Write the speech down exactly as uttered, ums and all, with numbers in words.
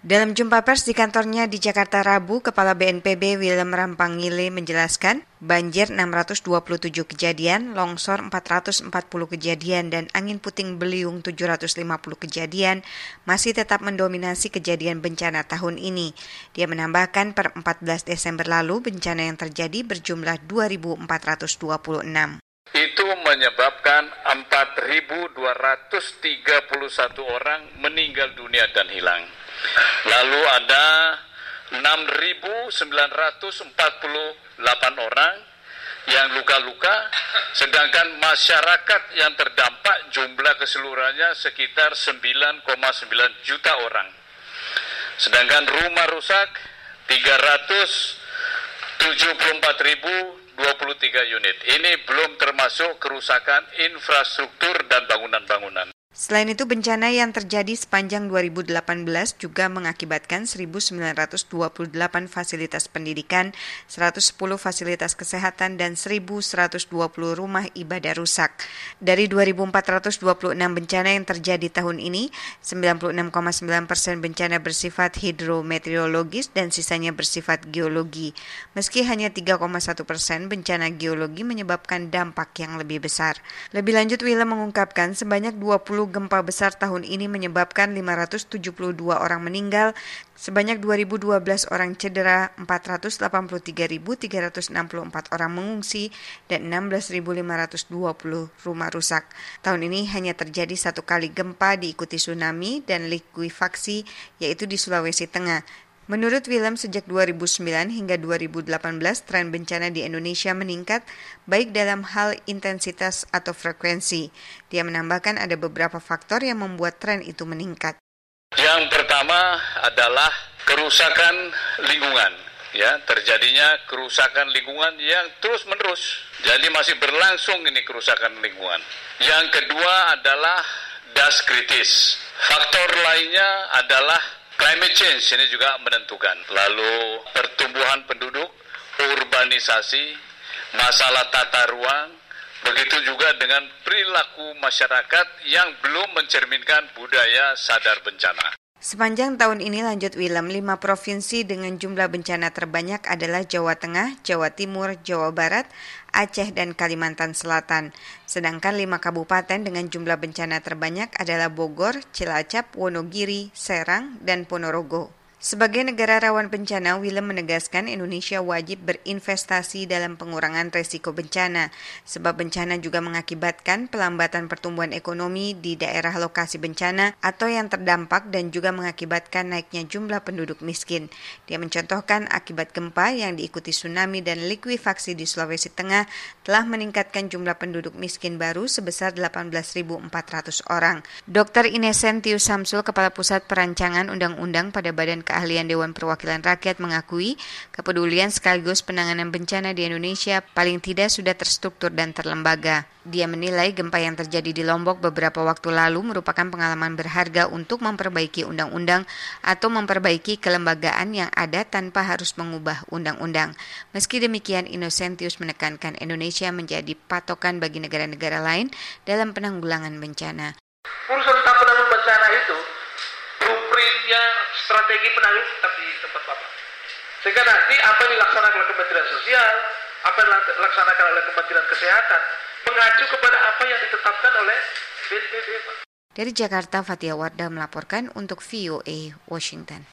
Dalam jumpa pers di kantornya di Jakarta Rabu, Kepala B N P B Willem Rampangile menjelaskan banjir enam ratus dua puluh tujuh kejadian, longsor empat ratus empat puluh kejadian, dan angin puting beliung tujuh ratus lima puluh kejadian masih tetap mendominasi kejadian bencana tahun ini. Dia menambahkan per empat belas Desember lalu bencana yang terjadi berjumlah dua ribu empat ratus dua puluh enam. Itu menyebabkan empat ribu dua ratus tiga puluh satu orang meninggal dunia dan hilang. Lalu ada enam ribu sembilan ratus empat puluh delapan orang yang luka-luka, sedangkan masyarakat yang terdampak jumlah keseluruhannya sekitar sembilan koma sembilan juta orang. Sedangkan rumah rusak tiga ratus tujuh puluh empat ribu dua puluh tiga unit. Ini belum termasuk kerusakan infrastruktur dan bangunan-bangunan. Selain itu, bencana yang terjadi sepanjang dua ribu delapan belas juga mengakibatkan seribu sembilan ratus dua puluh delapan fasilitas pendidikan, seratus sepuluh fasilitas kesehatan, dan seribu seratus dua puluh rumah ibadah rusak. Dari dua ribu empat ratus dua puluh enam bencana yang terjadi tahun ini, sembilan puluh enam koma sembilan persen bencana bersifat hidrometeorologis dan sisanya bersifat geologi. Meski hanya tiga koma satu persen bencana geologi menyebabkan dampak yang lebih besar. Lebih lanjut, Willem mengungkapkan sebanyak dua puluh gempa besar tahun ini menyebabkan lima ratus tujuh puluh dua orang meninggal, sebanyak dua ribu dua belas orang cedera, empat ratus delapan puluh tiga ribu tiga ratus enam puluh empat orang mengungsi, dan enam belas ribu lima ratus dua puluh rumah rusak. Tahun ini hanya terjadi satu kali gempa diikuti tsunami dan likuifaksi, yaitu di Sulawesi Tengah. Menurut Willem, sejak dua ribu sembilan hingga dua ribu delapan belas, tren bencana di Indonesia meningkat, baik dalam hal intensitas atau frekuensi. Dia menambahkan ada beberapa faktor yang membuat tren itu meningkat. Yang pertama adalah kerusakan lingkungan. Ya, terjadinya kerusakan lingkungan yang terus-menerus. Jadi masih berlangsung ini kerusakan lingkungan. Yang kedua adalah das kritis. Faktor lainnya adalah climate change, ini juga menentukan. Lalu pertumbuhan penduduk, urbanisasi, masalah tata ruang, begitu juga dengan perilaku masyarakat yang belum mencerminkan budaya sadar bencana. Sepanjang tahun ini, lanjut Willem, lima provinsi dengan jumlah bencana terbanyak adalah Jawa Tengah, Jawa Timur, Jawa Barat, Aceh, dan Kalimantan Selatan. Sedangkan lima kabupaten dengan jumlah bencana terbanyak adalah Bogor, Cilacap, Wonogiri, Serang, dan Ponorogo. Sebagai negara rawan bencana, Willem menegaskan Indonesia wajib berinvestasi dalam pengurangan resiko bencana, sebab bencana juga mengakibatkan pelambatan pertumbuhan ekonomi di daerah lokasi bencana atau yang terdampak dan juga mengakibatkan naiknya jumlah penduduk miskin. Dia mencontohkan akibat gempa yang diikuti tsunami dan likuifaksi di Sulawesi Tengah telah meningkatkan jumlah penduduk miskin baru sebesar delapan belas ribu empat ratus orang. Doktor Inesen Tius Samsul, Kepala Pusat Perancangan Undang-Undang pada Badan Keahlian Dewan Perwakilan Rakyat, mengakui kepedulian sekaligus penanganan bencana di Indonesia paling tidak sudah terstruktur dan terlembaga. Dia menilai gempa yang terjadi di Lombok beberapa waktu lalu merupakan pengalaman berharga untuk memperbaiki undang-undang atau memperbaiki kelembagaan yang ada tanpa harus mengubah undang-undang. Meski demikian, Innocentius menekankan Indonesia menjadi patokan bagi negara-negara lain dalam penanggulangan bencana. Urusan tentang penanggulangan bencana itu blueprintnya, strategi penanggulangan tetap di tempat Bapak. Sehingga nanti apa yang dilaksanakan oleh Kementerian Sosial, apa yang dilaksanakan oleh Kementerian Kesehatan, mengacu kepada apa yang ditetapkan oleh B N P B. Dari Jakarta, Fatia Wardah melaporkan untuk V O A Washington.